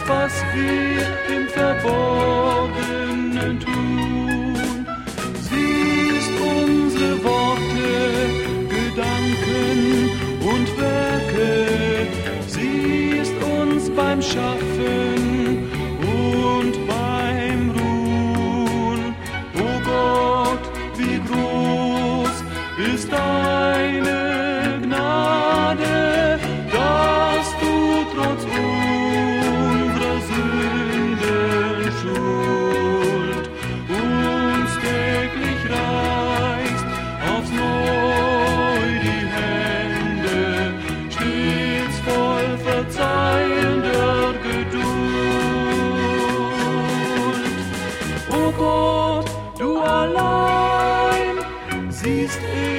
was wir im Verborgenen tun. Siehst unsere Worte, Gedanken und Werke, siehst uns beim Schaffen und beim Ruhen. O Gott, wie groß ist deine Gnade, dass du trotz unserer Sünden Schuld uns täglich reichst aufs Neu die Hände, stets voll verzeihender Geduld. O Gott, du allein siehst